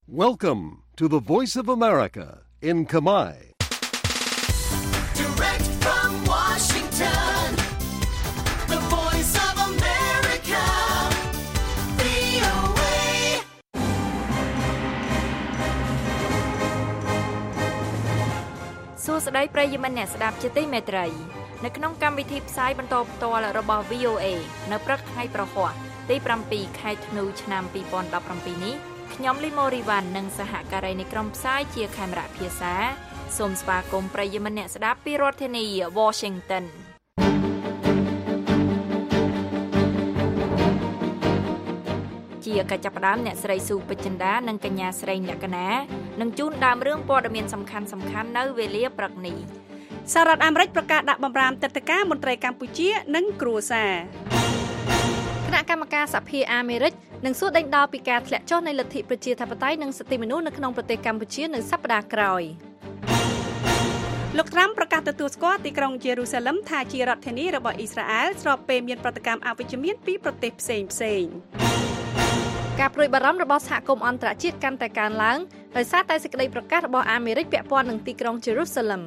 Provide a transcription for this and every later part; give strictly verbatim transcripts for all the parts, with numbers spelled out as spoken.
Welcome to the Voice of America in Khmer. Direct from Washington, the Voice of America, វី អូ เอសួស្តីប្រិយមិត្តអ្នកស្ដាប់ជាទីមេត្រីនៅក្នុងកម្មវិធីផ្សាយបន្តផ្ទាល់របស់ វី អូ เอ នៅព្រឹកថ្ងៃប្រហ័សទី7ខែធ្នូឆ្នាំ2017នេះខ្ញុំលីម៉ូរីវ៉ាន់និងសហការីនៃក្រុមផ្សាយជាខេមរៈភាសាសូមស្វាគមន៍ប្រិយមិត្តអ្នកស្ដាប់ពីរដ្ឋធានី Washington ជាកិច្ចចាប់ផ្ដើមអ្នកស្រីស៊ូពេជ្រចិន្តានិងកញ្ញាស្រីលក្ខណានឹងជូនដើមរឿងព័ត៌មានសំខាន់សំខាន់នៅវេលាព្រឹកនេះសហរដ្ឋអាមេរិកប្រកាសដាក់បម្រាមទឹកដីការមន្ត្រីកម្ពុជានិងគ្រួសារគណៈកម្មការសភាអាមេរិកនឹងសួរដេញដោលពីការធ្លាក់ចុះនៃលទ្ធិប្រជាធិបតេយ្យនិងសិទ្ធិមនុស្សនៅក្នុងប្រទេសកម្ពុជានៅសប្តាហ៍ក្រោយលោកត្រាំប្រកាសទទួលស្គាល់ទីក្រុងយេរូសាឡឹមថាជារដ្ឋធានីរបស់អ៊ីស្រាអែលស្របពេលមានប្រតិកម្មអវិជ្ជមានពីប្រទេសផ្សេងផ្សេងការព្រួយបារម្ភរបស់សហគមន៍អន្តរជាតិកាន់តែកើនឡើងដោយសារតែសេចក្តីប្រកាសរបស់អាមេរិកពាក់ព័ន្ធនឹងទីក្រុងយេរូសាឡឹម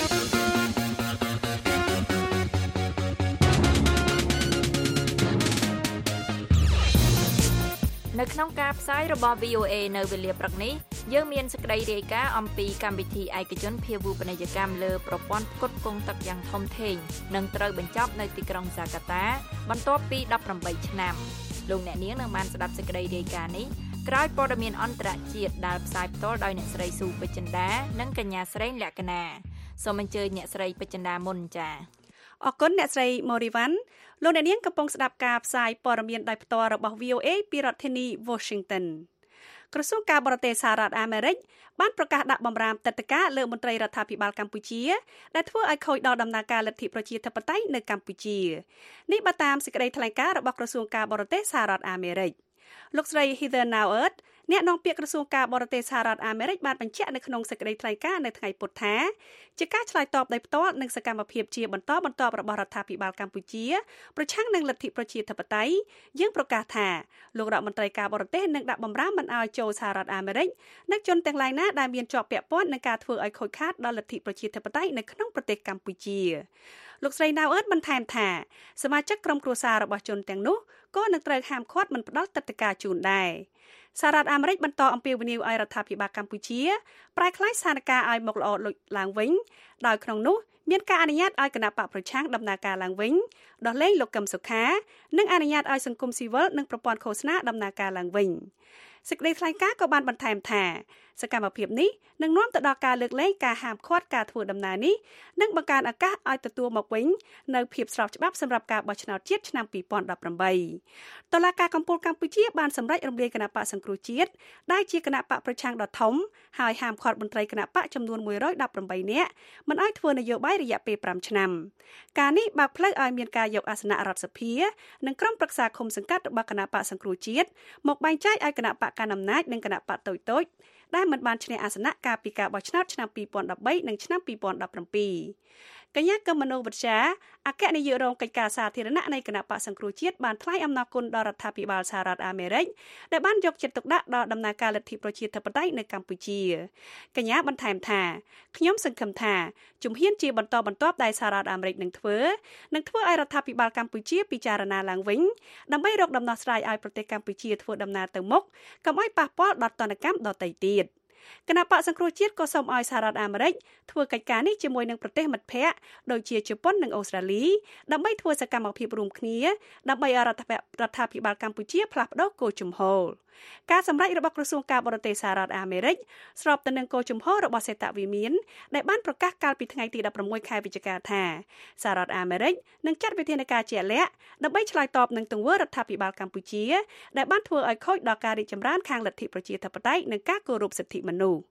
នៅក្នុងការផ្សាយរបស់ វី អូ เอ នៅវេលាព្រឹកនេះយើងមានសេចក្តីរាយការណ៍អំពីកម្មវិធីឯកជនភាវូបនីយកម្មលើប្រព័ន្ធផ្គត់ផ្គង់ទឹកយ៉ាងធំធេងនឹងត្រូវបញ្ចប់នៅទីក្រុងហ្សាកាតាបន្ទាប់ពីដប់ប្រាំបីឆ្នាំលោកអ្នកនាងនឹងបានស្ដាប់សេចក្តីរាយការណ៍នេះក្រោយព័ត៌មានអន្តរជាតិដែលផ្សាយផ្ទាល់ដោយអ្នកស្រីស៊ូពេជ្រចិន្តានិងកញ្ញាស្រីលក្ខណាសូមអញ្ជើញអ្នកស្រីពេជ្រចិន្តាមុនចា៎អរគុណអ្នកស្រីម៉ូរីវ៉ាន់លោកអ្នកនាងកំពុងស្ដាប់ការផ្សាយព័ត៌មានដោយផ្ទាល់របស់ វី អូ เอ ពីរដ្ឋធានី Washington ក្រសួងការបរទេសសហរដ្ឋអាមេរិកបានប្រកាសដាក់បម្រាមទឹកដីការលើមន្ត្រីរដ្ឋាភិបាលកម្ពុជាដែលធ្វើឲ្យខូចដល់ដំណើរការលទ្ធិប្រជាធិបតេយ្យនៅកម្ពុជានេះបើតាមសេចក្តីថ្លែងការណ៍របស់ក្រសួងការបរទេសសហរដ្ឋអាមេរិកលោកស្រី Heather Nauert អ្នកនាំពាក្យក្រសួងការបរទេសសហរដ្ឋអាមេរិកបានបញ្ជាក់នៅក្នុងសេចក្តីថ្លែងការណ៍នៅថ្ងៃពុធថាជាការឆ្លើយតបដោយផ្ទាល់នឹងសកម្មភាពជាបន្តបន្ទាប់របស់រដ្ឋាភិបាលកម្ពុជាប្រឆាំងនឹងលទ្ធិប្រជាធិបតេយ្យយើងប្រកាសថាលោករដ្ឋមន្ត្រីការបរទេសនឹងដាក់បម្រាមមិនឲ្យចូលសហរដ្ឋអាមេរិកនិងជនទាំងឡាយណាដែលមានជាប់ពាក់ព័ន្ធនឹងការធ្វើឲ្យខូចខាតដល់លទ្ធិប្រជាធិបតេយ្យនៅក្នុងប្រទេសកម្ពុជាលោកស្រីណាវអឺតបន្ថែមថាសមាជិកក្រុមគ្រួសាររបស់ជនទាំងនោះក៏នឹងត្រូវហាមឃាត់មិនផ្ដល់ទឹកដីការជូនដែរសហរដ្ឋអាមេរិកបន្តអំពាវនាវឲ្យរដ្ឋាភិបាលកម្ពុជាប្រែក្លាយស្ថានភាពឲ្យមកល្អឡើងវិញដោយក្នុងនោះមានការអនុញ្ញាតឲ្យគណៈបកប្រឆាំងដំណើរការឡើងវិញដោះលែងលោកកឹមសុខានិងអនុញ្ញាតឲ្យសង្គមស៊ីវិលនិងប្រព័ន្ធឃោសនាដំណើរការឡើងវិញសេចក្តីថ្លែងការណ៍ក៏បានបន្ថែមថាសកម្មភាពនេះនឹងនាំទៅដល់ការលើកលែងការហាមឃាត់ការធ្វើដំណើរនេះនិងបង្កើនឱកាសឲ្យទទួលមកវិញនៅភាពស្របច្បាប់សម្រាប់ការបោះឆ្នោតជាតិឆ្នាំ2018តុលាការកំពូលកម្ពុជាបានសម្រេចរំលាយគណៈបកសង្គ្រោះជាតិដែលជាគណៈបកប្រឆាំងដ៏ធំហើយហាមឃាត់មន្ត្រីគណៈបកចំនួនមួយរយដប់ប្រាំបីនាក់មិនឲ្យធ្វើនយោបាយរយៈពេលប្រាំឆ្នាំការនេះបើកផ្លូវឲ្យមានការយកអាសនៈរដ្ឋសភានិងក្រុមប្រឹក្សាឃុំសង្កាត់របស់គណៈបកសង្គ្រោះជាតិមកបែងចែកឲ្យគណៈបកកណ្ដាលអំណាចនិងគណៈបកតូចតូចដែលមិនបានឈ្នះអាសនៈកាលពីការបោះឆ្នោតឆ្នាំ2013និងឆ្នាំ2017កញ្ញាកឹមមនោវិជ្ជាអគ្គនាយករងកិច្ចការសាធារណៈនៃគណៈបកសង្គ្រោះជាតិបានថ្លែងអំណរគុណដល់រដ្ឋាភិបាលសហរដ្ឋអាមេរិកដែលបានយកចិត្តទុកដាក់ដល់ដំណើរការលទ្ធិប្រជាធិបតេយ្យនៅកម្ពុជាកញ្ញាបន្ថែមថាខ្ញុំសង្ឃឹមថាជំហានជាបន្តបន្ទាប់ដែលសហរដ្ឋអាមេរិកនឹងធ្វើនឹងធ្វើឲ្យរដ្ឋាភិបាលកម្ពុជាពិចារណាឡើងវិញដើម្បីរកដំណោះស្រាយឲ្យប្រទេសកម្ពុជាធ្វើដំណើរទៅមុខកុំឲ្យប៉ះពាល់ដល់ទណ្ឌកម្មដទៃទៀតគណៈបកសង្គ្រោះជាតិក៏សូមឲ្យសហរដ្ឋអាមេរិកធ្វើកិច្ចការនេះជាមួយនឹងប្រទេសមិត្តភ័ក្តិដូចជាជប៉ុននិងអូស្ត្រាលីដើម្បីធ្វើសកម្មភាពរួមគ្នាដើម្បីឲ្យរដ្ឋាភិបាលកម្ពុជាផ្លាស់ប្តូរគោលជំហរការសម្រេចរបស់ក្រសួងការបរទេសសហរដ្ឋអាមេរិកស្របទៅនឹងគោលជំហររបស់សេតវិមានដែលបានប្រកាសកាលពីថ្ងៃទី16ខែវិច្ឆិកាថាសហរដ្ឋអាមេរិកនឹងចាត់វិធានការជាក់លាក់ដើម្បីឆ្លើយតបនឹងទង្វើរដ្ឋាភិបាលកម្ពុជាដែលបានធ្វើឲ្យខូចដល់ការរីកចម្រើនខាងលទ្ធិប្រជាធិបតេយ្យនិងការគោរពសិទ្ធិមនុស្ស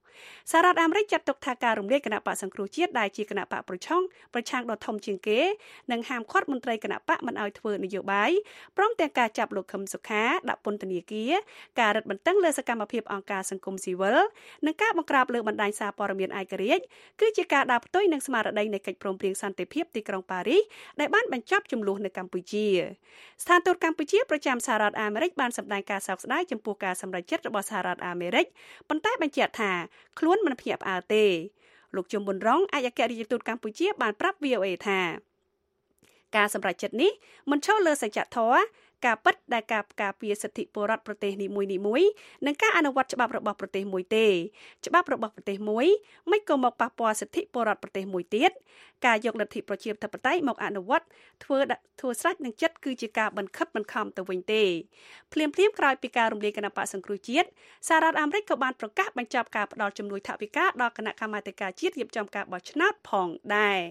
សហរដ្ឋអាមេរិកចាត់ទុកថាការរំលាយគណៈបកសង្គ្រោះជាតិដែលជាគណៈបកប្រឆាំងប្រឆាំងដ៏ធំជាងគេនិងហាមឃាត់មន្ត្រីគណៈបកមិនឲ្យធ្វើនយោបាយព្រមទាំងការចាប់លោកខឹមសុខាដាក់ពន្ធនាគារការរឹតបន្តឹងលើសកម្មភាពអង្គការសង្គមស៊ីវិលនិងការបង្ក្រាបលើបណ្ដាញសារព័ត៌មានឯករាជ្យគឺជាការដើរផ្ទុយនឹងស្មារតីនៃកិច្ចព្រមព្រៀងសន្តិភាពទីក្រុងប៉ារីសដែលបានបញ្ចប់ជម្លោះនៅកម្ពុជាស្ថានទូតកម្ពុជាប្រចាំសហរដ្ឋអាមេរិកបានសម្ដែងការសោកស្ដាយចំពោះការសម្រេចចិត្តរបស់សហរដ្ឋអាមេរិកប៉ុន្តែបញ្ជាក់ថាខ្លួនមិនភ្ញាក់ផ្អើលទេលោកជុំប៊ុនរងឯកអគ្គរដ្ឋទូតកម្ពុជាបានប្រាប់ វី អូ អេ ថាការសម្រេចចិត្តនេះមិនឈលលើសច្ចធម៌ការពិតដែលការការពារសិទ្ធិពលរដ្ឋប្រទេសនីមួយៗនិងការអនុវត្តច្បាប់របស់ប្រទេសមួយទេច្បាប់របស់ប្រទេសមួយមិនក៏មកប៉ះពាល់សិទ្ធិពលរដ្ឋប្រទេសមួយទៀតការយកលទ្ធិប្រជាធិបតេយ្យមកអនុវត្តធ្វើធ្វើស្រេចនឹងចិត្តគឺជាការបង្ខិតបង្ខំទៅវិញទេភ្លាមភ្លាមក្រោយពីការរំលាយគណៈបកសង្គ្រោះជាតិសហរដ្ឋអាមេរិកក៏បានប្រកាសបញ្ចប់ការផ្តល់ជំនួយថវិកាដល់គណៈកម្មាធិការជាតិរៀបចំការបោះឆ្នោតផងដែរ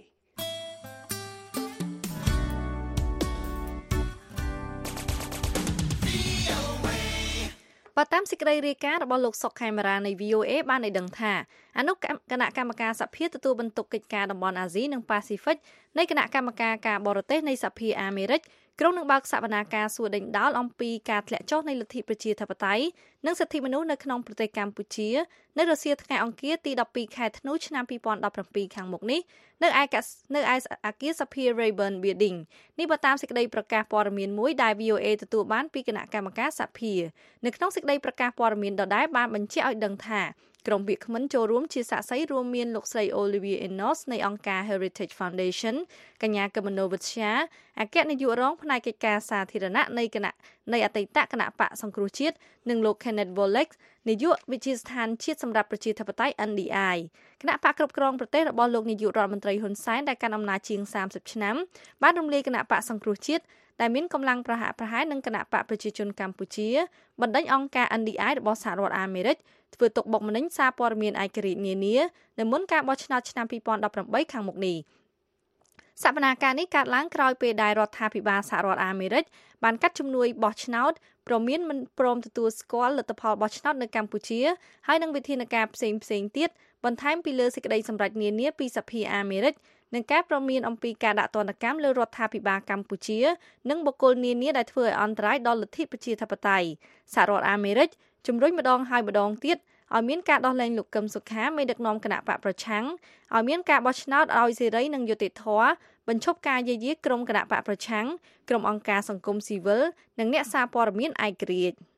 បើតាមសេចក្តីរាយការណ៍របស់លោកសុកខេមរានៃ វី អូ អេ បានឲ្យដឹងថាអនុគណៈកម្មការសភាទទួលបន្ទុកកិច្ចការតំបន់អាស៊ីនិងប៉ាស៊ីហ្វិកនៃគណៈកម្មការការបរទេសនៃសភាអាមេរិកក្រុងនឹងបើកសវនាការសួរដេញដោលអំពីការធ្លាក់ចុះនៃលទ្ធិប្រជាធិបតេយ្យនិងសិទ្ធិមនុស្សនៅក្នុងប្រទេសកម្ពុជានៅរសៀលថ្ងៃអង្គារទីដប់ពីរខែធ្នូឆ្នាំពីរពាន់ដប់ប្រាំពីរខាងមុខនេះនៅឯនៅឯអគារសភា Rayburn Building នេះបើតាមសេចក្តីប្រកាសព័ត៌មានមួយដែល វី អូ អេ ទទួលបានពីគណៈកម្មការសភានៅក្នុងសេចក្តីប្រកាសព័ត៌មានដដែលបានបញ្ជាក់ឲ្យដឹងថាក្រុមវាគ្មិនចូលរួមជាសាក្សីរួមមានលោកស្រី Olivia Enos នៃអង្គការ Heritage Foundation កញ្ញាកមនោវិទ្យាអគ្គនាយករងផ្នែកកិច្ចការសាធារណៈនៃគណៈនៃអតីតគណៈបកសង្គ្រោះជាតិនិងលោក Kenneth Volek នាយកវិទ្យាស្ថានជាតិសម្រាប់ប្រជាធិបតេយ្យ អិន ឌី អាយ គណៈបកគ្រប់គ្រងប្រទេសរបស់លោកនាយករដ្ឋមន្ត្រីហ៊ុនសែនដែលកាន់អំណាចជាងសាមសិបឆ្នាំបានរំលាយគណៈបកសង្គ្រោះជាតិដែលមានកម្លាំងប្រហាក់ប្រហែលនឹងគណៈបកប្រជាជនកម្ពុជាបណ្ដេញអង្គការ អិន ឌី អាយ របស់សហរដ្ឋអាមេរិកធ្វើទុកបុកម្នេញសារព័ត៌មានឯករាជ្យនានានៅមុនការបោះឆ្នោតឆ្នាំពីរពាន់ដប់ប្រាំបីខាងមុខនេះសវនាការនេះកើតឡើងក្រោយពេលដែលរដ្ឋាភិបាលសហរដ្ឋអាមេរិកបានកាត់ជំនួយបោះឆ្នោតព្រមមានមិនព្រមទទួលស្គាល់លទ្ធផលបោះឆ្នោតនៅកម្ពុជាហើយនឹងវិធានការផ្សេងផ្សេងទៀតបន្ថែមពីលើសេចក្តីសម្រេចនានាពីសភាអាមេរិកនិងការព្រមានអំពីការដាក់ទណ្ឌកម្មលើរដ្ឋាភិបាលកម្ពុជានិងបុគ្គលនានាដែលធ្វើឲ្យអន្តរាយដល់លទ្ធិប្រជាធិបតេយ្យសហរដ្ឋអាមេរិកជំរុញម្ដងហើយម្ដងទៀតឲ្យមានការដោះលែងលោកកឹមសុខាមេដឹកនាំគណៈបកប្រឆាំងឲ្យមានការបោះឆ្នោតឲ្យសេរីនិងយុត្តិធម៌បញ្ឈប់ការយាយីក្រុមគណៈបកប្រឆាំងក្រុមអង្គការសង្គមស៊ីវិលនិងអ្នកសារព័ត៌មានឯករាជ្យ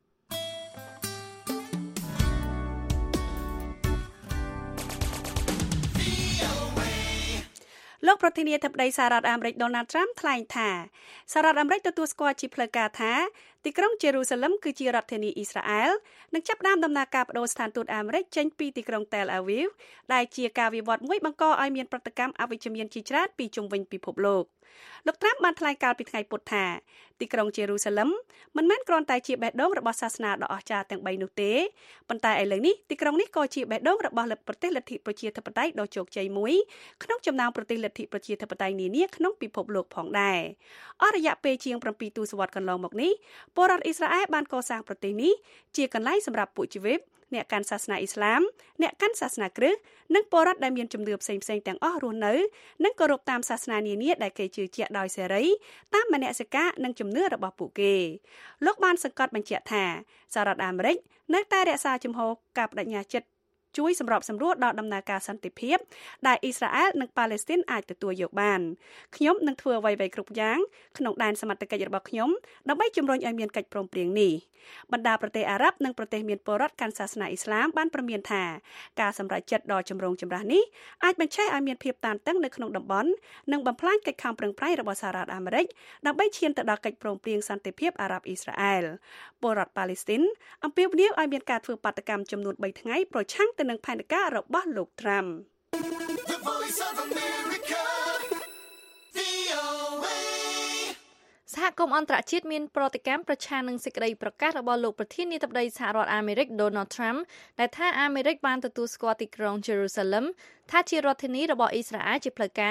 លោកប្រធានាធិបតីសហរដ្ឋអាមេរិក Donald Trump ថ្លែងថាសហរដ្ឋអាមេរិកទទួលស្គាល់ជាផ្លូវការថាទីក្រុងយេរូសាឡឹមគឺជារដ្ឋធានីអ៊ីស្រាអែលនិងចាប់ផ្ដើមដំណើរការបដូរស្ថានទូតអាមេរិកចេញពីទីក្រុង Tel Aviv ដែលជាការវិវត្តមួយបង្កឲ្យមានប្រតិកម្មអវិជ្ជមានជាច្រើនពីជុំវិញពិភពលោកលោក Trump បានថ្លែងកាលពីថ្ងៃពុធថាទីក្រុងយេរូសាឡឹមមិនមែនគ្រាន់តែជាបេះដូងរបស់សាសនាដ៏អស្ចារ្យទាំងបីនោះទេប៉ុន្តែឥឡូវនេះទីក្រុងនេះក៏ជាបេះដូងរបស់ប្រទេសលទ្ធិប្រជាធិបតេយ្យដ៏ជោគជ័យមួយក្នុងចំណោមប្រទេសលទ្ធិប្រជាធិបតេយ្យនានាក្នុងពិភពលោកផងដែរអស់រយៈពេលជាង7ទសវត្សរ៍កន្លងមកនេះពលរដ្ឋអ៊ីស្រាអែលបានកសាងប្រទេសនេះជាកន្លែងសម្រាប់ពួកជីវិតអ្នកកាន់សាសនាអ៊ីស្លាមអ្នកកាន់សាសនាគ្រិស្តនិងពលរដ្ឋដែលមានជំនឿផ្សេងៗទាំងអស់រស់នៅនិងគោរពតាមសាសនានានាដែលគេជឿជាក់ដោយសេរីតាមមនសិការនិងជំនឿរបស់ពួកគេលោកបានសង្កត់បញ្ជាក់ថាសហរដ្ឋអាមេរិកនៅតែរក្សាជំហរការបដិញ្ញាចិត្តជួយសម្របសម្រួលដល់ដំណើរការសន្តិភាពដែលអ៊ីស្រាអែលនិងប៉ាឡេស្ទីនអាចទទួលយកបានខ្ញុំនឹងធ្វើអ្វីៗគ្រប់យ៉ាងក្នុងដែនសមត្ថកិច្ចរបស់ខ្ញុំដើម្បីជំរុញឲ្យមានកិច្ចព្រមព្រៀងនេះបណ្ដាប្រទេសអារ៉ាប់និងប្រទេសមានពលរដ្ឋកាន់សាសនាអ៊ីស្លាមបានព្រមានថាការសម្រេចចិត្តដ៏ចម្រូងចម្រាសនេះអាចបញ្ឆេះឲ្យមានភាពតានតឹងនៅក្នុងតំបន់និងបំផ្លាញកិច្ចខំប្រឹងប្រែងរបស់សហរដ្ឋអាមេរិកដើម្បីឈានទៅដល់កិច្ចព្រមព្រៀងសន្តិភាពអារ៉ាប់អ៊ីស្រាអែលពលរដ្ឋប៉ាឡេស្ទីនអំពាវនាវឲ្យមានការធ្វើបាតកម្មចំនួនបីថ្ងៃប្រឆាំងទៅនឹងផែនការរបស់លោក Trump The Voice of America វី អូ អេសហគមន៍អន្តរជាតិមានប្រតិកម្មប្រឆាំងនឹងសេចក្តីប្រកាសរបស់លោកប្រធានាធិបតីសហរដ្ឋអាមេរិក Donald Trump ដែលថាអាមេរិកបានទទួលស្គាល់ទីក្រុង Jerusalem ថាជារដ្ឋធានីរបស់អ៊ីស្រាអែលជាផ្លូវការ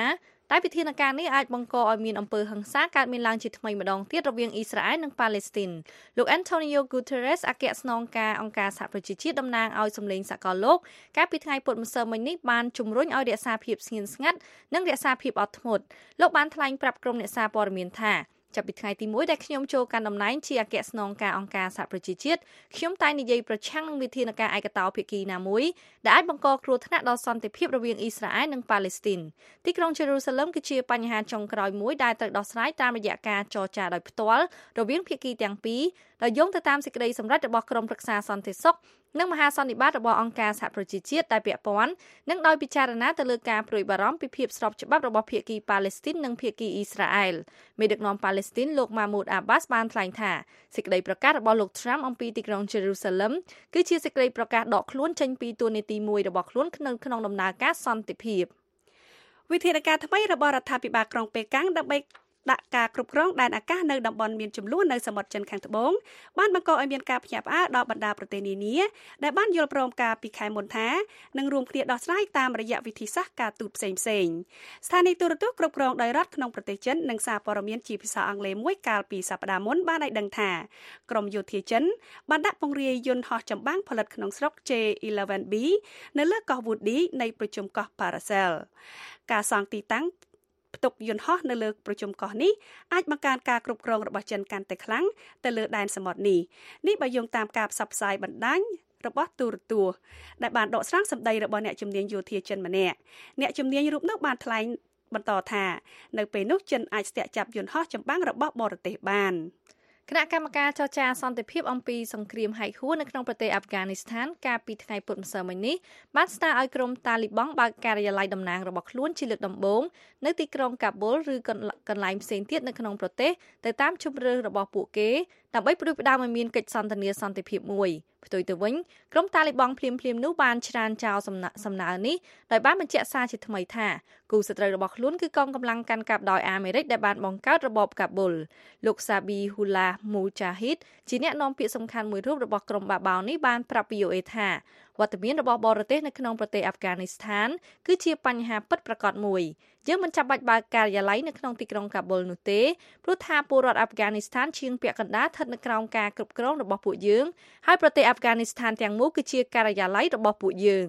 តែវិធានការនេះអាចបង្កឲ្យមានអំពើហិង្សាកើតមានឡើងជាថ្មីម្ដងទៀតរវាងអ៊ីស្រាអែលនិងប៉ាឡេស្ទីនលោក Antonio Guterres អគ្គស្នងការអង្គការសហប្រជាជាតិតំណាងឲ្យសម្លេងសកលលោកកាលពីថ្ងៃពុធម្សិលមិញនេះបានជំរុញឲ្យរក្សាភាពស្ងៀមស្ងាត់និងរក្សាភាពអត់ធ្មត់លោកបានថ្លែងប្រាប់ក្រុមអ្នកសារព័ត៌មានថាចាប់ពីថ្ងៃទីមួយដែលខ្ញុំចូលកាន់តំណែងជាអគ្គស្នងការអង្គការសហប្រជាជាតិខ្ញុំតែងនិយាយប្រឆាំងនឹងវិធានការឯកតោភាគីណាមួយដែលអាចបង្កគ្រោះថ្នាក់ដល់សន្តិភាពរវាងអ៊ីស្រាអែលនិងប៉ាឡេស្ទីនទីក្រុងយេរូសាឡឹមគឺជាបញ្ហាចុងក្រោយមួយដែលត្រូវដោះស្រាយតាមរយៈការចរចាដោយផ្ទាល់រវាងភាគីទាំងពីរដោយយោងទៅតាមសេចក្តីសម្រេចរបស់ក្រុមប្រឹក្សាសន្តិសុខនិងមហាសន្និបាតរបស់អង្គការសហប្រជាជាតិដែលពាក់ព័ន្ធនិងដោយពិចារណាទៅលើការព្រួយបារម្ភពីភាពស្របច្បាប់របស់ភាគីប៉ាឡេស្ទីននិងភាគីអ៊ីស្រាអែលមេដឹកនាំប៉ាឡេស្ទីនលោក Mahmoud Abbas បានថ្លែងថាសេចក្តីប្រកាសរបស់លោក Trump អំពីទីក្រុង Jerusalem គឺជាសេចក្តីប្រកាសដកខ្លួនចេញពីតួនាទីមួយរបស់ខ្លួនក្នុងក្នុងដំណើរការសន្តិភាពវិធានការថ្មីរបស់រដ្ឋាភិបាលក្រុងប៉េកាំងដើម្បីដាក់ការគ្រប់គ្រងដែនអាកាសនៅតំបន់មានចំនួននៅសមុទ្រចិនខាងត្បូងបានបង្កឲ្យមានការភ្ញាក់ផ្អើលដល់បណ្ដាប្រទេសនានាដែលបានយល់ព្រមការពីខែមុនថានឹងរួមគ្នាដោះស្រាយតាមរយៈវិធីសាស្ត្រការទូតផ្សេងៗស្ថានីយទូរទស្សន៍គ្រប់គ្រងដោយរដ្ឋក្នុងប្រទេសចិននិងសារព័ត៌មានជាភាសាអង់គ្លេសមួយកាលពីសប្តាហ៍មុនបានឲ្យដឹងថាក្រមយោធាចិនបានដាក់ពង្រាយយន្តហោះចម្បាំងផលិតក្នុងស្រុក J អេឡិវ ប៊ី នៅលើកោះ Woody នៃប្រជុំកោះ Paracel ការសង់ទីតាំងផ្ទុកយន្តហោះនៅលើប្រជុំកោះនេះអាចបង្កើនការគ្រប់គ្រងរបស់ចិនកាន់តែខ្លាំងទៅលើដែនសមុទ្រនេះនេះបើយោងតាមការផ្សព្វផ្សាយបណ្ដាញរបស់ទូរទស្សន៍ដែលបានដកស្រង់សម្ដីរបស់អ្នកជំនាញយោធាចិនម្នាក់អ្នកជំនាញរូបនោះបានថ្លែងបន្តថានៅពេលនោះចិនអាចស្ទាក់ចាប់យន្តហោះចម្បាំងរបស់បរទេសបានគណៈកម្មការចរចាសន្តិភាពអំពីសង្គ្រាមហែកហួរនៅក្នុងប្រទេសអាហ្វហ្គានីស្ថានកាលពីថ្ងៃពុធម្សិលមិញនេះបានស្នើឲ្យក្រុមតាលីបង់បើកការិយាល័យតំណាងរបស់ខ្លួនជាលើកដំបូងនៅទីក្រុងកាប៊ុលឬកន្លែងផ្សេងទៀតនៅក្នុងប្រទេសទៅតាមជម្រើសរបស់ពួកគេដើម្បីផ្ដួចផ្ដើមឲ្យមានកិច្ចសន្ទនាសន្តិភាពមួយផ្ទុយទៅវិញក្រុមតាលីបង់ភ្លាមៗនោះបានច្រានចោលសំណើនេះដោយបានបញ្ជាក់សារជាថ្មីថាគូសត្រូវរបស់ខ្លួនគឺកងកម្លាំងកាន់កាប់ដោយអាមេរិកដែលបានបង្កើតរបបកាប៊ុលលោកសាប៊ីហ៊ូឡាមូចាហ៊ីតជាអ្នកនាំពាក្យសំខាន់មួយរូបរបស់ក្រុមបាបោនេះបានប្រាប់ វី អូ អេ ថាវត្តមានរបស់បរទេសនៅក្នុងប្រទេសអាហ្វហ្គានីស្ថានគឺជាបញ្ហាពិតប្រាកដមួយយើងមិនចាំបាច់បើកការិយាល័យនៅក្នុងទីក្រុងកាប៊ុលនោះទេព្រោះថាពលរដ្ឋអាហ្វហ្គានីស្ថានជាងពាក់កណ្ដាលស្ថិតនៅក្រោមការគ្រប់គ្រងរបស់ពួកយើងហើយប្រទេសអាហ្វហ្គានីស្ថានទាំងមូលគឺជាការិយាល័យរបស់ពួកយើង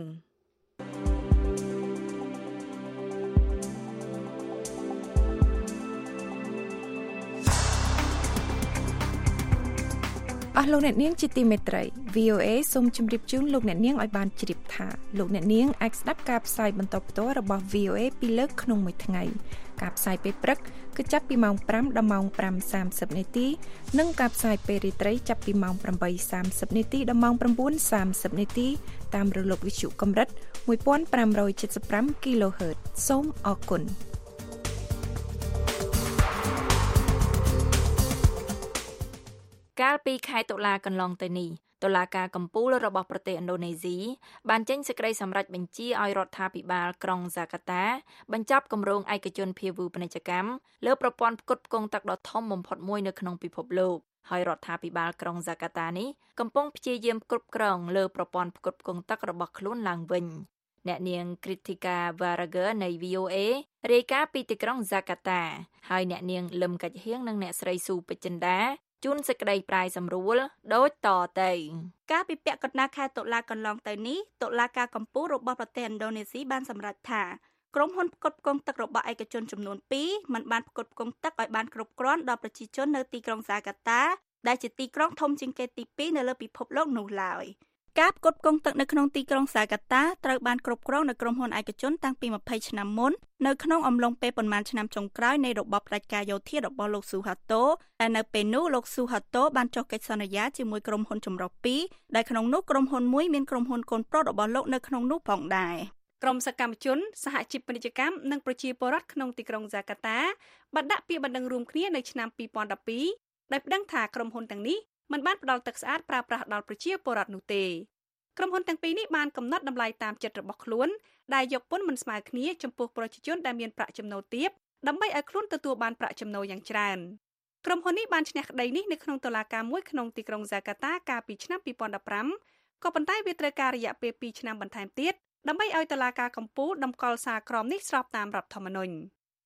អស់លោកអ្នកនាងជាទីមេត្រី វី អូ អេ សូមជម្រាបជូនលោកអ្នកនាងឲ្យបានជ្រាបថាលោកអ្នកនាងអាចស្ដាប់ការផ្សាយបន្តផ្ទាល់របស់ វី អូ អេ ពីរលើកក្នុងមួយថ្ងៃការផ្សាយពេលព្រឹកគឺចាប់ពីម៉ោងប្រាំដល់ម៉ោងប្រាំសាមសិបនាទីនិងការផ្សាយពេលរាត្រីចាប់ពីម៉ោងប្រាំបីសាមសិបនាទីដល់ម៉ោងប្រាំបួនសាមសិបនាទីតាមរលកវិទ្យុកម្រិតមួយពាន់ប្រាំរយเจ็ดสิบห้า គីឡូហឺត សូមអរគុណកាលពីខែតុលាកន្លងទៅនេះតុលាការកំពូលរបស់ប្រទេសឥណ្ឌូនេស៊ីបានចេញសេចក្តីសម្រេចបញ្ជាឲ្យរដ្ឋាភិបាលក្រុងហ្សាកាតាបញ្ចប់គម្រោងឯកជនភាវូបនីយកម្មលើប្រព័ន្ធផ្គត់ផ្គង់ទឹកដ៏ធំបំផុតមួយនៅក្នុងពិភពលោកហើយរដ្ឋាភិបាលក្រុងហ្សាកាតានេះកំពុងព្យាយាមគ្រប់គ្រងលើប្រព័ន្ធផ្គត់ផ្គង់ទឹករបស់ខ្លួនឡើងវិញអ្នកនាង Kritika Varaga នៃ វី អូ អេ រាយការណ៍ពីទីក្រុងហ្សាកាតាហើយអ្នកនាងលឹមកាច់ហៀងនិងអ្នកស្រីស៊ូពេជ្រចិន្តាជួនសេចក្តីប្រាយសម្រួលដូចតទៅកាលពីពាក់កណ្ដាលខែតុលាកន្លងទៅនេះតុលាការកំពូលរបស់ប្រទេសឥណ្ឌូនេស៊ីបានសម្រេចថាក្រុមហ៊ុនផ្គត់ផ្គង់ទឹករបស់ឯកជនចំនួនពីរមិនបានផ្គត់ផ្គង់ទឹកឲ្យបានគ្រប់គ្រាន់ដល់ប្រជាជននៅទីក្រុងហ្សាកាតាដែលជាទីក្រុងធំជាងគេទីពីរនៅលើពិភពលោកនោះឡើយការផ្គត់ផ្គង់ទឹកនៅក្នុងទីក្រុងហ្សាកាតាត្រូវបានគ្រប់គ្រងដោយក្រុមហ៊ុនឯកជនតាំងពីម្ភៃឆ្នាំមុននៅក្នុងអំឡុងពេលប៉ុន្មានឆ្នាំចុងក្រោយនៃរបបផ្ដាច់ការយោធារបស់លោកស៊ូហាតូតែនៅពេលនោះលោកស៊ូហាតូបានចុះកិច្ចសន្យាជាមួយក្រុមហ៊ុនចម្រុះពីរដែលក្នុងនោះក្រុមហ៊ុនមួយមានក្រុមហ៊ុនកូនប្រុសរបស់លោកនៅក្នុងនោះផងដែរក្រុមសកម្មជនសហជីពពាណិជ្ជកម្មនិងប្រជាពលរដ្ឋក្នុងទីក្រុងហ្សាកាតាបានដាក់ពាក្យបណ្ដឹងរួមគ្នានៅឆ្នាំពីរពាន់ដប់ពីរដោយប្តឹងថាក្រុមហ៊ុនទាំងនេះមិនបានផ្ដល់ទឹកស្អាតប្រើប្រាស់ដល់ប្រជាពលរដ្ឋនោះទេក្រុមហ៊ុនទាំងពីរនេះបានកំណត់តម្លៃតាមចិត្តរបស់ខ្លួនដែលយកពន្ធមិនស្មើគ្នាចំពោះប្រជាជនដែលមានប្រាក់ចំណូលទាបដើម្បីឲ្យខ្លួនទទួលបានប្រាក់ចំណូលយ៉ាងច្រើនក្រុមហ៊ុននេះបានឈ្នះក្តីនេះនៅក្នុងតុលាការមួយក្នុងទីក្រុងហ្សាកាតាកាលពីឆ្នាំពីរពាន់ដប់ប្រាំក៏ប៉ុន្តែវាត្រូវការរយៈពេលពីរឆ្នាំបន្ថែមទៀតដើម្បីឲ្យតុលាការកំពូលតម្កល់សារក្រមនេះស្របតាមរដ្ឋធម្មនុញ្ញ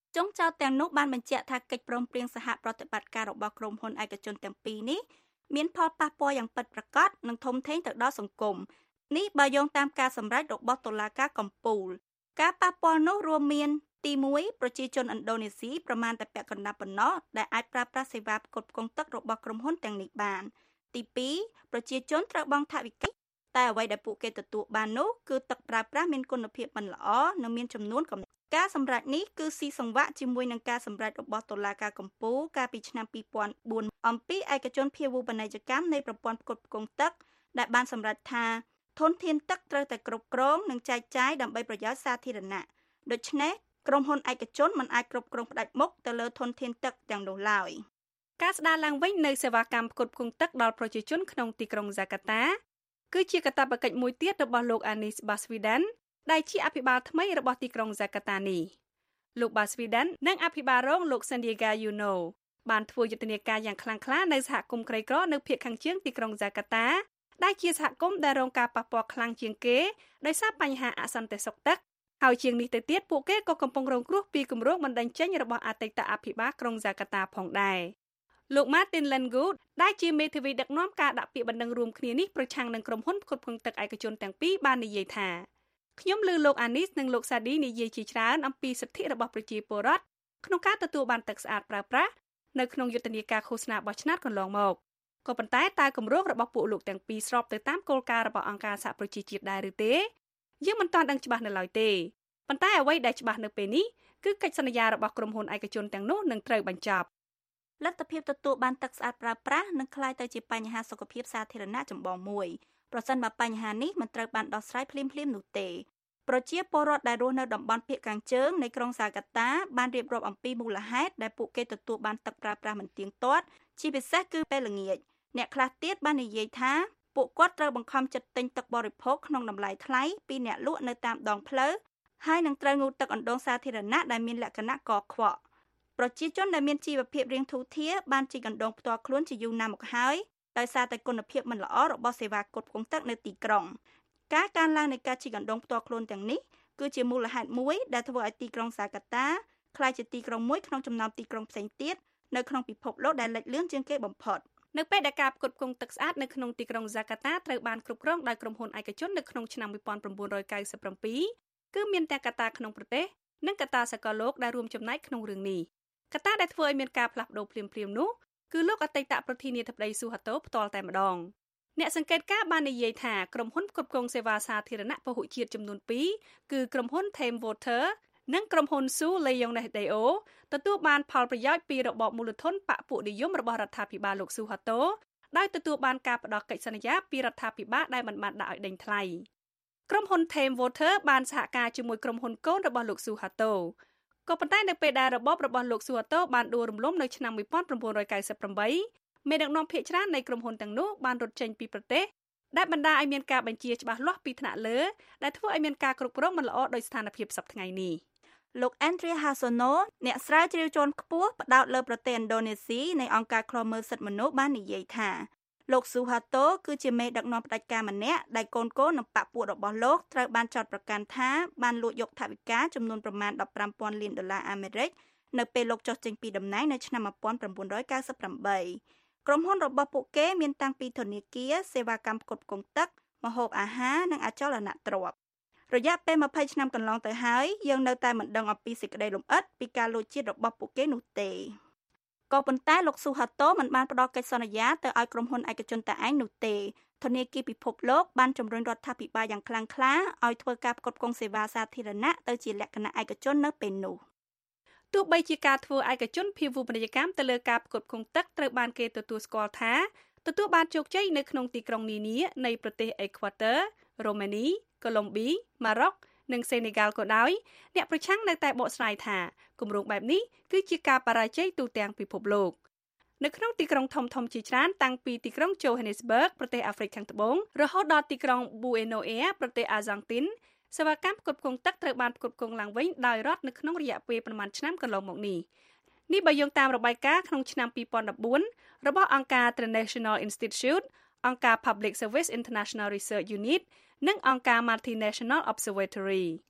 ចុងចោទទាំងនោះបានបញ្ជាក់ថាកិច្ចព្រមព្រៀងសហប្រតិបត្តិការរបស់ក្រុមហ៊ុនឯកជនទាំងពីរនេះមានផលប៉ះពាល់យ៉ាងពិតប្រាកដនិងធំធេងទៅដល់សង្គមនេះបើយោងតាមការសម្រេចរបស់តុលាការកំពូលការប៉ះពាល់នោះរួមមានទីមួយប្រជាជនឥណ្ឌូនេស៊ីប្រមាណតែពាក់កណ្ដាលប៉ុណ្ណោះដែលអាចប្រើប្រាស់សេវាផ្គត់ផ្គង់ទឹករបស់ក្រុមហ៊ុនទាំងនេះបានទីពីរប្រជាជនត្រូវបង់ថវិកាតែអ្វីដែលពួកគេទទួលបាននោះគឺទឹកប្រើប្រាស់មានគុណភាពមិនល្អនិងមានចំនួនកំណត់ការសម្រេចនេះគឺស៊ីសង្វាក់ជាមួយនឹងការសម្រេចរបស់តុលាការកំពូលកាលពីឆ្នាំពីរពាន់បួនអំពីឯកជនភាវូបនីយកម្មនៃប្រព័ន្ធផ្គត់ផ្គង់ទឹកដែលបានសម្រេចថាធនធានទឹកត្រូវតែគ្រប់គ្រងនិងចែកចាយដើម្បីប្រយោជន៍សាធារណៈដូច្នេះក្រុមហ៊ុនឯកជនមិនអាចគ្រប់គ្រងផ្ដាច់មុខទៅលើធនធានទឹកទាំងនោះឡើយការស្ដារឡើងវិញនៅសេវាកម្មផ្គត់ផ្គង់ទឹកដល់ប្រជាជនក្នុងទីក្រុងហ្សាកាតាគឺជាកាតព្វកិច្ចមួយទៀតរបស់លោក Anies Baswedan ដែលជាអភិបាលថ្មីរបស់ទីក្រុងហ្សាកាតានេះលោក Baswedan និងអភិបាលរងលោក Sandiaga Uno បានធ្វើយុទ្ធនាការយ៉ាងខ្លាំងក្លានៅសហគមន៍ក្រីក្រនៅភាគខាងជើងទីក្រុងហ្សាកាតាដែលជាសហគមន៍ដែលរងការប៉ះពាល់ខ្លាំងជាងគេដោយសារបញ្ហាអសន្តិសុខទឹកហើយជាងនេះទៅទៀតពួកគេក៏កំពុងរងគ្រោះពីគម្រោងបណ្តេញចេញរបស់អតីតអភិបាលក្រុងហ្សាកាតាផងដែរលោក Martin Langgood ដែលជាមេធាវីដឹកនាំការដាក់ពាក្យបណ្ដឹងរួមគ្នានេះប្រឆាំងនឹងក្រុមហ៊ុនផ្គត់ផ្គង់ទឹកឯកជនទាំងពីរបាននិយាយថាខ្ញុំឮលោក Anies និងលោក Sadi និយាយជាច្រើនអំពីសិទ្ធិរបស់ប្រជាពលរដ្ឋក្នុងការទទួលបានទឹកស្អាតប្រើប្រាស់នៅក្នុងយុទ្ធនាការឃោសនាបោះឆ្នោតកន្លងមកក៏ប៉ុន្តែតើគម្រោងរបស់ពួកលោកទាំងពីរស្របទៅតាមគោលការណ៍របស់អង្គការសហប្រជាជាតិដែរឬទេយើងមិនទាន់ដឹងច្បាស់នៅឡើយទេប៉ុន្តែអ្វីដែលច្បាស់នៅពេលនេះគឺកិច្ចសន្យារបស់ក្រុមហ៊ុនឯកជនទាំងនោះនឹងត្រូវបញ្ចប់លទ្ធភាពទទួលបានទឹកស្អាតប្រើប្រាស់នឹងក្លាយទៅជាបញ្ហាសុខភាពសាធារណៈចម្បងមួយប្រសិនបើបញ្ហានេះមិនត្រូវបានដោះស្រាយភ្លាមៗនោះទេប្រជាពលរដ្ឋដែលរស់នៅតំបន់ភាគខាងជើងនៃក្រុងហ្សាកាតាបានរៀបរាប់អំពីមូលហេតុដែលពួកគេទទួលបានទឹកប្រើប្រាស់មិនទៀងទាត់ជាពិសេសគឺពេលល្ងាចអ្នកខ្លះទៀតបាននិយាយថាពួកគាត់ត្រូវបង្ខំចិត្តទិញទឹកបរិភោគក្នុងតម្លៃថ្លៃពីអ្នកលក់នៅតាមដងផ្លូវហើយនឹងត្រូវងូតទឹកអណ្ដូងសាធារណៈដែលមានលក្ខណៈកខ្វក់ប្រជាជនដែលមានជីវភាពរាងធូរធារបានជីកអណ្ដូងផ្ទាល់ខ្លួនជាយូរណាស់មកហើយដោយសារតែគុណភាពមិនល្អរបស់សេវាផ្គត់ផ្គង់ទឹកនៅទីក្រុងការកើនឡើងនៃការជីកអណ្ដូងផ្ទាល់ខ្លួនទាំងនេះគឺជាមូលហេតុមួយដែលធ្វើឲ្យទីក្រុងហ្សាកាតាក្លាយជាទីក្រុងមួយក្នុងចំណោមទីក្រុងផ្សេងទៀតនៅក្នុងពិភពលោកដែលលេចលឿនជាងគេបំផុតនៅពេលដែលការផ្គត់ផ្គង់ទឹកស្អាតនៅក្នុងទីក្រុងហ្សាកាតាត្រូវបានគ្រប់គ្រងដោយក្រុមហ៊ុនឯកជននៅក្នុងឆ្នាំnineteen ninety-sevenគឺមានទាំងកត្តាក្នុងប្រទេសនិងកត្តាសកលលោកដែលរួមចំណែកក្នុងរឿងនេះកត្តាដែលធ្វើឲ្យមានការផ្លាស់ប្ដូរភ្លាមៗនោះគឺលោកអតីតប្រធានាធិបតីស៊ូហាតូផ្ទាល់តែម្ដងអ្នកសង្កេតការណ៍បាននិយាយថាក្រុមហ៊ុនផ្គត់ផ្គង់សេវាសាធារណៈពហុជាតិចំនួនពីរគឺក្រុមហ៊ុន Thames Water និងក្រុមហ៊ុន Sul Leones Deo ទទួលបានផលប្រយោជន៍ពីរបបមូលធនបកពួកនិយមរបស់រដ្ឋាភិបាលលោកស៊ូហាតូដោយទទួលបានការផ្ដល់កិច្ចសន្យាពីរដ្ឋាភិបាលដែលមិនបានដាក់ឲ្យដេញថ្លៃក្រុមហ៊ុន Thames Water បានសហការជាមួយក្រុមហ៊ុនកូនរបស់លោកស៊ូហាតូក៏ប៉ុន្តែនៅពេលដែលរបបរបស់លោកស៊ូហាតូបានដួលរំលំនៅឆ្នាំnineteen ninety-eightមេដឹកនាំភាគច្រើននៃក្រុមហ៊ុនទាំងនោះបានរត់ចេញពីប្រទេសដែលបណ្ដាឲ្យមានការបញ្ជាច្បាស់លាស់ពីថ្នាក់លើដែលធ្វើឲ្យមានការគ្រប់គ្រងមិនល្អដោយស្ថានភាពសប្តាហ៍ថ្ងៃនេះលោក Andrea Hasono អ្នកស្រាវជ្រាវជាន់ខ្ពស់ផ្ដោតលើប្រទេសឥណ្ឌូនេស៊ីនៃអង្គការឃ្លាំមើលសិទ្ធិមនុស្សបាននិយាយថាលោកស៊ូហាតូគឺជាមេដឹកនាំផ្ដាច់ការម្នាក់ដែលកូនកូននិងបកពួករបស់លោកត្រូវបានចោទប្រកាន់ថាបានលួចយកថវិកាចំនួនប្រមាណfifteen thousandលានដុល្លារអាមេរិកនៅពេលលោកចុះចេញពីតំណែងនៅឆ្នាំnineteen ninety-eightក្រុមហ៊ុនរបស់ពួកគេមានតាំងពីធនាគារសេវាកម្មផ្គត់ផ្គង់ទឹកម្ហូបអាហារនិងអចលនទ្រព្យរយៈពេលtwentyឆ្នាំកន្លងទៅហើយយើងនៅតែមិនដឹងអំពីសេចក្តីលម្អិតពីការលួចជាតិរបស់ពួកគេនោះទេក៏ប៉ុន្តែលោកស៊ូហាតូមិនបានផ្ដល់កិច្ចសន្យាទៅឲ្យក្រុមហ៊ុនឯកជនតែឯងនោះទេធនាគារពិភពលោកបានជំរុញរដ្ឋាភិបាលយ៉ាងខ្លាំងក្លាឲ្យធ្វើការផ្គត់ផ្គង់សេវាសាធារណៈទៅជាលក្ខណៈឯកជននៅពេលនោះទោះបីជាការធ្វើឯកជនភាវូបនីយកម្មទៅលើការផ្គត់ផ្គង់ទឹកត្រូវបានគេទទួលស្គាល់ថាទទួលបានជោគជ័យនៅក្នុងទីក្រុងនានានៃប្រទេសអេក្វាទ័រ រ៉ូម៉ានី កូឡុំប៊ី ម៉ារ៉ុកនិងសេនេហ្គាល់ក៏ដោយអ្នកប្រឆាំងនៅតែបកស្រាយថាគម្រោងបែបនេះគឺជាការបរាជ័យទូទាំងពិភពលោកនៅក្នុងទីក្រុងធំៗជាច្រើនតាំងពីទីក្រុង Johannesburg ប្រទេសអាហ្វ្រិកខាងត្បូងរហូតដល់ទីក្រុង Buenos Aires ប្រទេសអាហ្សង់ទីនសេវាកម្មផ្គត់ផ្គង់ទឹកត្រូវបានផ្គត់ផ្គង់ឡើងវិញដោយរដ្ឋនៅក្នុងរយៈពេលប្រមាណឆ្នាំកន្លងមកនេះនេះបើយោងតាមរបាយការណ៍ក្នុងឆ្នាំtwenty fourteenរបស់អង្គការ International Institute អង្គការ Public Service International Research Unit និងអង្គការ Multinational Observatory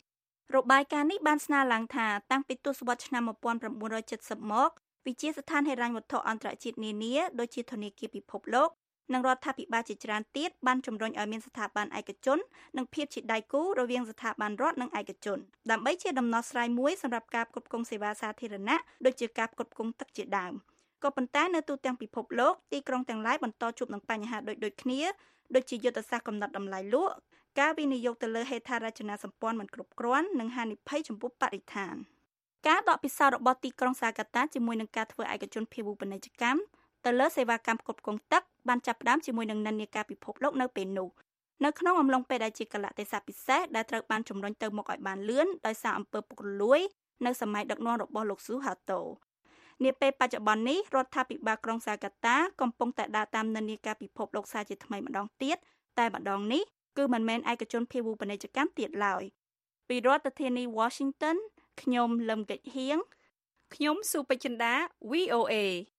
របាយការណ៍នេះបានស្នើឡើងថាតាំងពីទសវត្សរ៍ឆ្នាំnineteen seventyមកវិជាស្ថានហិរញ្ញវត្ថុអន្តរជាតិនានាដូចជាធនាគារពិភពលោកនិងរដ្ឋាភិបាលជាច្រើនទៀតបានជំរុញឲ្យមានស្ថាប័នឯកជននិងភាពជាដៃគូរវាងស្ថាប័នរដ្ឋនិងឯកជនដើម្បីជាដំណោះស្រាយមួយសម្រាប់ការផ្គត់ផ្គង់សេវាសាធារណៈដូចជាការផ្គត់ផ្គង់ទឹកជាដើមក៏ប៉ុន្តែនៅទូទាំងពិភពលោកទីក្រុងទាំងឡាយបន្តជួបនឹងបញ្ហាដូចដូចគ្នាដូចជាយុទ្ធសាស្ត្រកំណត់តម្លៃលក់ការវិនិយោគទៅលើហេដ្ឋារចនាសម្ព័ន្ធមិនគ្រប់គ្រាន់និងហានិភ័យចំពោះបរិស្ថានការដកពិសោធន៍របស់ទីក្រុងសាកាតាជាមួយនឹងការធ្វើឯកជនភាវូបនីយកម្មទៅលើសេវាកម្មផ្គត់ផ្គង់ទឹកបានចាប់ផ្ដើមជាមួយនឹងនិន្នាការពិភពលោកនៅពេលនោះនៅក្នុងអំឡុងពេលដែលជាកលៈទេសៈពិសេសដែលត្រូវបានជំរុញទៅមុខឲ្យបានលឿនដោយសារអំពើពុករលួយនៅសម័យដឹកនាំរបស់លោកស៊ូហាតូនាពេលបច្ចុប្បន្ននេះរដ្ឋាភិបាលក្រុងសាកាតាកំពុងតែដើរតាមនិន្នាការពិភពលោកសាជាថ្មីម្ដងទៀតតែម្ដងនេះគឺមិនមែនឯកជនភាវូបនីយកម្មទៀតឡើយពីរដ្ឋធានី Washington ខ្ញុំលឹមកិច្ចហៀងខ្ញុំសុបចិន្តា វី អូ เอ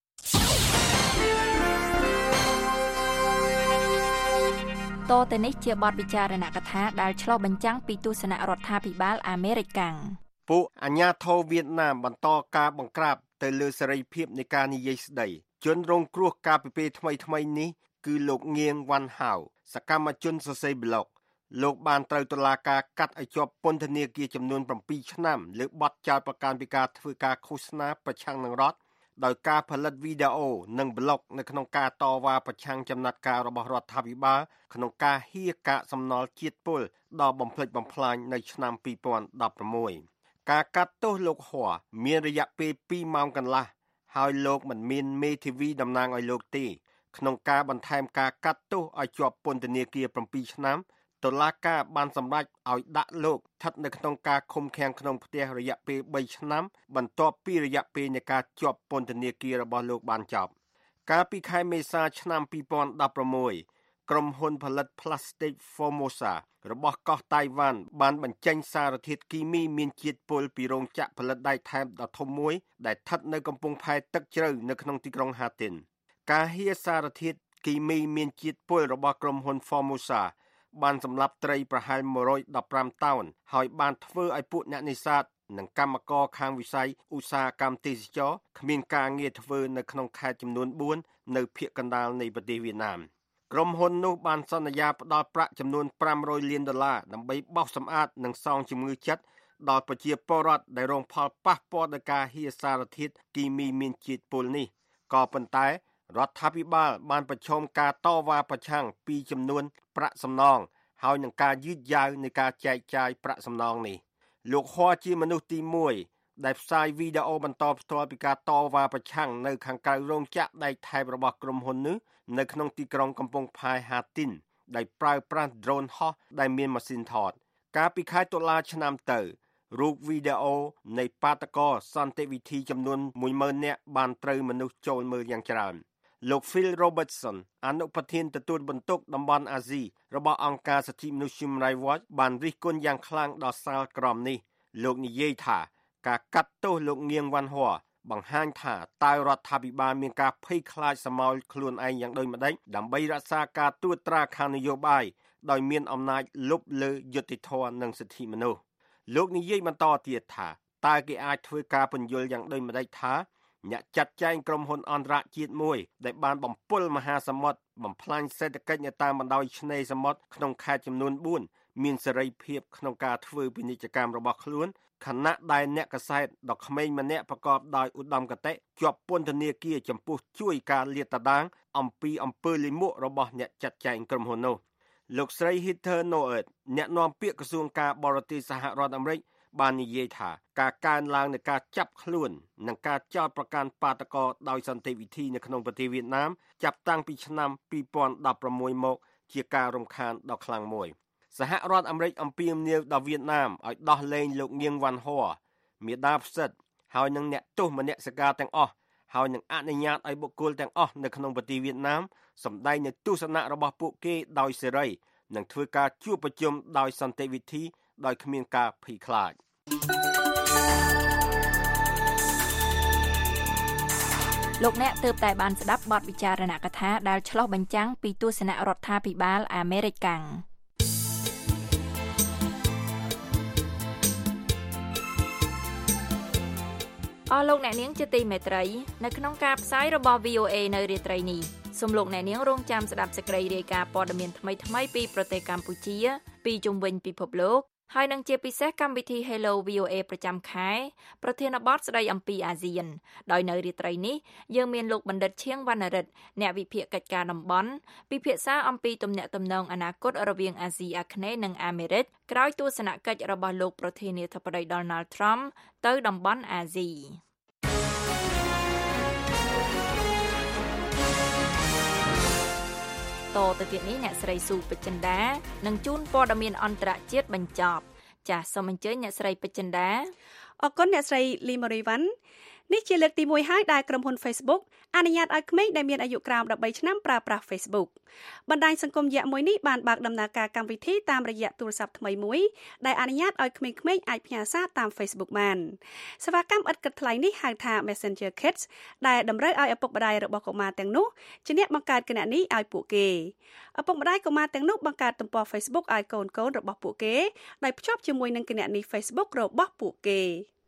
តទៅនេះជាបទវិចារណកថាដែលឆ្លុះបញ្ចាំងពីទស្សនៈរដ្ឋាភិបាលអាមេរិកកាំងពួកអាញាធរវៀតណាមបន្តការបង្ក្រាបទៅលើសេរីភាពនៃការនិយាយស្ដីជនរងគ្រោះការពីពេលថ្មីថ្មីនេះគឺលោកងៀងវ៉ាន់ហាវសកម្មជនសរសេរប្លុកលោកបានត្រូវតុលាការកាត់ឲ្យជាប់ពន្ធនាគារចំនួនsevenឆ្នាំលើបទចោទប្រកាន់ពីការធ្វើការឃោសនាប្រឆាំងនឹងរដ្ឋដោយការផលិតវីដេអូនិងប្លុកនៅក្នុងការតវ៉ាប្រឆាំងចំណាត់ការរបស់រដ្ឋាភិបាលក្នុងការហៀកាកសំណល់ជាតិពុលដល់បំផ្លិចបំផ្លាញនៅឆ្នាំtwo thousand sixteenការកាត់ទោសលោកហួរមានរយៈពេលtwoម៉ោងកន្លះហើយលោកមិនមានមេធាវីតំណាងឲ្យលោកទេក្នុងការបន្ថែមការកាត់ទោសឲ្យជាប់ពន្ធនាគារsevenឆ្នាំតុលាការបានសម្រេចឲ្យដាក់លោកស្ថិតនៅក្នុងការឃុំឃាំងក្នុងផ្ទះរយៈពេលthreeឆ្នាំបន្ទាប់ពីរយៈពេលនៃការជាប់ពន្ធនាគាររបស់លោកបានចប់កាលពីខែមេសាឆ្នាំtwo thousand sixteenក្រុមហ៊ុនផលិតផ្លាស្ទិក Formosa របស់កោះតៃវ៉ាន់បានបញ្ចេញសារធាតុគីមីមានជាតិពុលពីរោងចក្រផលិតដែកថែបដ៏ធំមួយដែលស្ថិតនៅកំពង់ផែទឹកជ្រៅនៅក្នុងទីក្រុងហាទីនការហៀសារធាតុគីមីមានជាតិពុលរបស់ក្រុមហ៊ុន Formosa បានសម្លាប់ត្រីប្រហែលone hundred fifteenតោនហើយបានធ្វើឲ្យពួកអ្នកនេសាទនិងកម្មករខាងវិស័យឧស្សាហកម្មទេសចរគ្មានការងារធ្វើនៅក្នុងខេត្តចំនួនfourនៅភាគកណ្ដាលនៃប្រទេសវៀតណាមក្រុមហ៊ុននោះបានសន្យាផ្ដល់ប្រាក់ចំនួនfive hundredលានដុល្លារដើម្បីបោសសម្អាតនិងសងជំងឺចិត្តដល់ប្រជាពលរដ្ឋដែលរងផលប៉ះពាល់ដោយការហៀសារធាតុគីមីមានជាតិពុលនេះក៏ប៉ុន្តែរដ្ឋាភិបាលបានប្រឈមការតវ៉ាប្រឆាំងពីចំនួនប្រាក់សំណងហើយនឹងការយឺតយ៉ាវនៃការចែកចាយប្រាក់សំណងនេះលោកហួរជាមនុស្សទីoneដែលផ្សាយវីដេអូបន្តផ្ទាល់ពីការតវ៉ាប្រឆាំងនៅខាងក្រៅរោងចក្រដែកថែបរបស់ក្រុមហ៊ុននេះនៅក្នុងទីក្រុងកំពង់ផែហាទីនដែលប្រើប្រាស់ drone ហោះដែលមានម៉ាស៊ីនថតកាលពីខែតុលាឆ្នាំទៅរូបវីដេអូនៃបាតកោសន្តិវិធីចំនួនone thousandនាក់បានត្រូវមនុស្សចូលមើលយ៉ាងច្រើនលោក Phil Robertson អនុប្រធានទទួលបន្ទុកតំបន់អាស៊ីរបស់អង្គការសិទ្ធិមនុស្ស Human Rights Watch បានរិះគន់យ៉ាងខ្លាំងដល់សាលក្រមនេះលោកនិយាយថាការកាត់ទោសលោកងៀងវ៉ាន់ហួរបង្ហាញថាតើរដ្ឋាភិបាលមានការភ័យខ្លាចសមោលខ្លួនឯងយ៉ាងដូចម្តេចដើម្បីរក្សាការត្រួតត្រាខាងនយោបាយដោយមានអំណាចលុបលើយុត្តិធម៌និងសិទ្ធិមនុស្សលោកនិយាយបន្តទៀតថាតើគេអាចធ្វើការពន្យល់យ៉ាងដូចម្តេចថាអ្នកចាត់ចែងក្រុមហ៊ុនអន្តរជាតិមួយដែលបានបំពុលមហាសមុទ្របំផ្លាញសេដ្ឋកិច្ចនៅតាមបណ្ដោយឆ្នេរសមុទ្រក្នុងខេត្តចំនួនfourមានសេរីភាពក្នុងការធ្វើពាណិជ្ជកម្មរបស់ខ្លួនខណៈដែលអ្នកកសែតដ៏ក្មេងម្នាក់ប្រកបដោយឧត្តមគតិជាប់ពន្ធនាគារចំពោះជួយការលាតត្រដាងអំពីអំពើលាមករបស់អ្នកចាត់ចែងក្រុមហ៊ុននោះលោកស្រី Heather Nauert អ្នកនាំពាក្យក្រសួងការបរទេសសហរដ្ឋអាមេរិកបាននិយាយថាការកើនឡើងនៃការចាប់ខ្លួននិងការចោទប្រកាន់បាតកោដោយសន្តិវិធីនៅក្នុងប្រទេសវៀតណាមចាប់តាំងពីឆ្នាំtwo thousand sixteenមកជាការរំខានដ៏ខ្លាំងមួយសហរដ្ឋអាមេរិកអំពាវនាវដល់វៀតណាមឲ្យដោះលែងលោកងៀងវ៉ាន់ហួរមេដាផ្សិតហើយនឹងអ្នកទោសមនសិការទាំងអស់ហើយនឹងអនុញ្ញាតឲ្យបុគ្គលទាំងអស់នៅក្នុងប្រទេសវៀតណាមសម្ដែងនូវទស្សនៈរបស់ពួកគេដោយសេរីនិងធ្វើការជួបប្រជុំដោយសន្តិវិធីដោយគ្មានការភ័យខ្លាចលោកអ្នកទើបតែបានស្ដាប់បទវិចារណកថាដែលឆ្លុះបញ្ចាំងពីទស្សនៈរដ្ឋាភិបាលអាមេរិកកាំងអស់លោកអ្នកនាងជាទីមេត្រីនៅក្នុងការផ្សាយរបស់ វី អូ អេ នៅរាត្រីនេះសូមលោកអ្នកនាងរងចាំស្ដាប់សេចក្តីរាយការណ៍ព័ត៌មានថ្មីៗពីប្រទេសកម្ពុជាពីជុំវិញពិភពលោកហើយនឹងជាពិសេសកម្មវិធី Hello វី អូ អេ ប្រចាំខែប្រធានបទស្ដីអំពីអាស៊ានដោយនៅរាត្រីនេះយើងមានលោកបណ្ឌិតឈៀងវណ្ណរិទ្ធអ្នកវិភាគកិច្ចការតំបន់ពិភាក្សាអំពីទំនាក់ទំនងអនាគតរវាងអាស៊ីអាគ្នេយ៍និងអាមេរិកក្រោយទស្សនកិច្ចរបស់លោកប្រធានាធិបតី Donald Trump ទៅតំបន់អាស៊ីតទៅទៀតនេះអ្នកស្រីស៊ូពេជ្រចិន្តានឹងជូនព័ត៌មានអន្តរជាតិបញ្ចប់ចាសសូមអញ្ជើញអ្នកស្រីពេជ្រចិន្តាអរគុណអ្នកស្រីលីម៉ូរីវ៉ាន់នេះជាលើកទីមួយហើយដែលក្រុមហ៊ុន Facebook អនុញ្ញាតឲ្យក្មេងដែលមានអាយុក្រោម13ឆ្នាំប្រើប្រាស់ Facebook បណ្ដាញសង្គមយក្សមួយនេះបានបើកដំណើរការកម្មវិធីតាមរយៈទូរស័ព្ទថ្មីមួយដែលអនុញ្ញាតឲ្យក្មេងៗអាចផ្ញើសារតាម Facebook បានសេវាកម្មឥតគិតថ្លៃនេះហៅថា Messenger Kids ដែលតម្រូវឲ្យឪពុកម្ដាយរបស់កុមារទាំងនោះជាអ្នកបង្កើតគណនីឲ្យពួកគេឪពុកម្ដាយកុមារទាំងនោះបង្កើតទំព័រ Facebook ឲ្យកូនៗរបស់ពួកគេដោយភ្ជាប់ជាមួយនឹងគណនី Facebook របស់ពួកគេ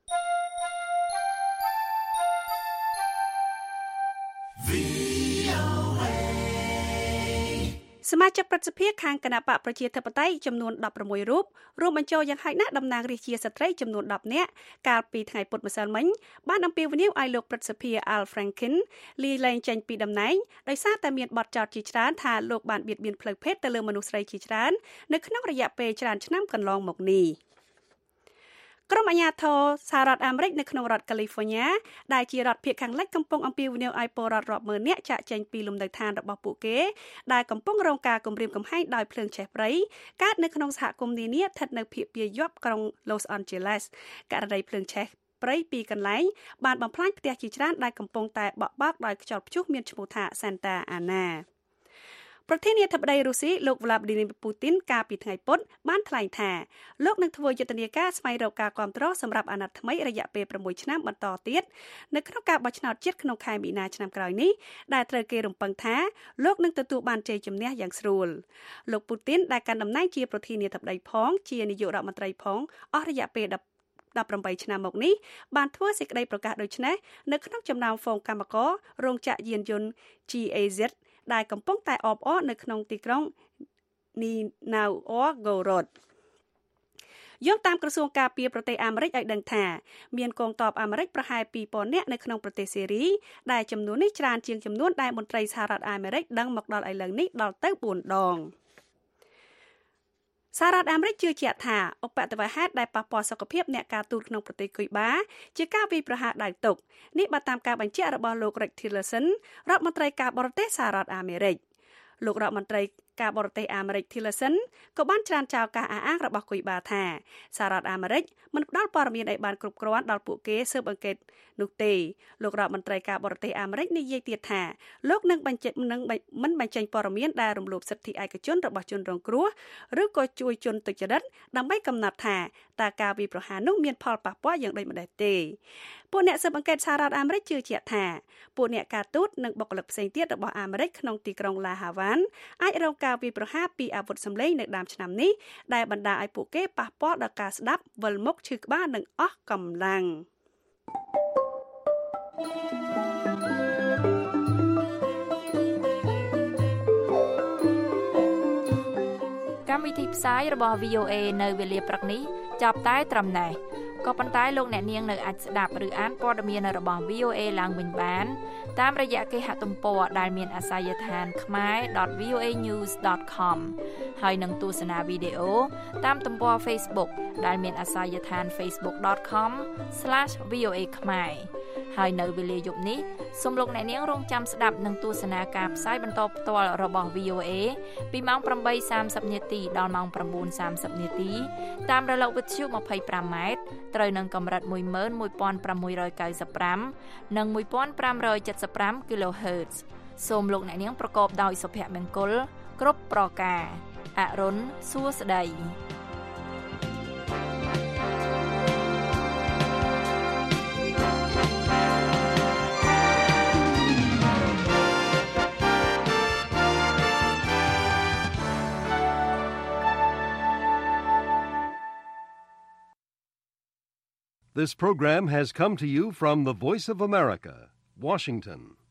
សមាជិកប្រតិភិខាងគណៈបកប្រជាធិបតេយ្យចំនួនដប់ប្រាំមួយរូបរួមបញ្ចូលយ៉ាងហោចណាស់តំណាងរាស្ត្រជាស្ត្រីចំនួនដប់នាក់កាលពីថ្ងៃពុធម្សិលមិញបានអំពាវនាវឲ្យលោកប្រតិភិ Al Franken លាលែងចេញពីតំណែងដោយសារតែមានបទចោទជាច្រើនថាលោកបានបៀតបៀនផ្លូវភេទទៅលើមនុស្សស្រីជាច្រើននៅក្នុងរយៈពេលច្រើនឆ្នាំកន្លងមកនេះក្រុមអាជ្ញាធរសហរដ្ឋអាមេរិកនៅក្នុងរដ្ឋកាលីហ្វ័រញ៉ាដែលជារដ្ឋភាគខាងលិចកំពុងអំពាវនាវឲ្យពលរដ្ឋរាប់ម៉ឺននាក់ចាកចេញពីលំនៅដ្ឋានរបស់ពួកគេដែលកំពុងរងការគំរាមកំហែងដោយភ្លើងឆេះព្រៃកើតនៅក្នុងសហគមន៍នានាស្ថិតនៅភាគពាយព្យក្រុង Los Angeles ករណីភ្លើងឆេះព្រៃពីរកន្លែងបានបំផ្លាញផ្ទះជាច្រើនដែលកំពុងតែបក់បោកដោយខ្យល់ព្យុះមានឈ្មោះថា Santa Anaប្រធានាធិបតីរុស្ស៊ីលោក Vladimir Putin កាលពីថ្ងៃពុធបានថ្លែងថាលោកនឹងធ្វើយុទ្ធនាការស្វែងរកការគាំទ្រសម្រាប់អាណត្តិថ្មីរយៈពេលប្រាំមួយឆ្នាំបន្តទៀតនៅក្នុងការបោះឆ្នោតជាតិក្នុងខែមីនាឆ្នាំក្រោយនេះដែលត្រូវគេរំពឹងថាលោកនឹងទទួលបានជ័យជំនះយ៉ាងស្រួលលោក Putin ដែលកាន់តំណែងជាប្រធានាធិបតីផងជានាយករដ្ឋមន្ត្រីផងអស់រយៈពេលដប់ប្រាំបីឆ្នាំមកនេះបានធ្វើសេចក្តីប្រកាសដូចនេះនៅក្នុងចំណោមហ្វូងកម្មកររោងចក្រយានយន្ត G A Zដែលកំពុងតែអបអរនៅក្នុងទីក្រុង Novgorod យោងតាមក្រសួងការពារប្រទេសអាមេរិកឲ្យដឹងថាមានកងទ័ពអាមេរិកប្រហែលពីរពាន់នាក់នៅក្នុងប្រទេសសេរីដែលចំនួននេះច្រើនជាងចំនួនដែលមន្ត្រីសហរដ្ឋអាមេរិកដឹងមកដល់ឥឡូវនេះដល់ទៅបួនដងសហរដ្ឋអាមេរិកជឿជាក់ថាឧបទ្ទវហេតុដែលប៉ះពាល់សុខភាពអ្នកការទូតក្នុងប្រទេសគុយបាជាការវាយប្រហារដៃទុកនេះបើតាមការបញ្ជាក់របស់លោក Rex Tillerson រដ្ឋមន្ត្រីការបរទេសសហរដ្ឋអាមេរិកលោករដ្ឋមន្ត្រីការបរទេសអាមេរិក Tillerson ក៏បានច្រានចោលការអះអាងរបស់គុយបាថាសហរដ្ឋអាមេរិកមិនផ្ដល់ព័ត៌មានឲ្យបានគ្រប់គ្រាន់ដល់ពួកគេស៊ើបអង្កេតនោះទេលោករដ្ឋមន្ត្រីការបរទេសអាមេរិកនិយាយទៀតថាលោកនឹងបញ្ជាក់នឹងមិនបញ្ចេញព័ត៌មានដែលរំលោភសិទ្ធិឯកជនរបស់ជនរងគ្រោះឬក៏ជួយជនទុច្ចរិតដើម្បីកំណត់ថាតើការវាយប្រហារនោះមានផលប៉ះពាល់យ៉ាងដូចម្តេចទេពួកអ្នកស៊ើបអង្កេតសហរដ្ឋអាមេរិកជឿជាក់ថាពួកអ្នកការទូតនិងបុគ្គលិកផ្សេងទៀតរបស់អាមេរិកក្នុងទីក្រុងឡាហាវ៉ានអាចរងការវាយប្រហារពីអាវុធសម្លេងនៅដើមឆ្នាំនេះដែលបណ្ដាលឲ្យពួកគេប៉ះពាល់ដល់ការស្ដាប់វិលមុខឈឺក្បាលនិងអស់កម្លាំងកម្មវិធីផ្សាយរបស់ វី អូ អេ នៅវេលាព្រឹកនេះចាប់តែត្រឹមណេះក៏ប៉ុន្តែលោកអ្នកនាងនៅអាចស្ដាប់ឬអានព័ត៌មានរបស់ វី អូ អេ ឡើងវិញបានតាមរយៈគេហទំព័រដែលមានអាសយដ្ឋាន khmae dot v o a news dot com ហើយនឹងទស្សនាវីដេអូតាមទំព័រ Facebook ដែលមានអាសយដ្ឋាន facebook dot com slash v o a khmae ហើយនៅវេលាយប់នេះសូមលោកអ្នកនាងរងចាំស្ដាប់នឹងទស្សនាការផ្សាយបន្តផ្ទាល់របស់ វី អូ អេ ពីម៉ោងប្រាំបីសាមសិបនាទីដល់ម៉ោងប្រាំបួនសាមសិបនាទីតាមរលកវិទ្យុម្ភៃប្រាំម៉ែត្រត្រូវនឹងកម្រិតមួយម៉ឺនមួយពាន់ប្រាំមួយរយកៅសិបប្រាំនិងមួយពាន់ប្រាំរយចិតសិបប្រាំ kilohertz សូមលោកអ្នកនាងប្រកបដោយសុភមង្គលគ្រប់ប្រការអរុនសួស្តី This program has come to you from the Voice of America, Washington.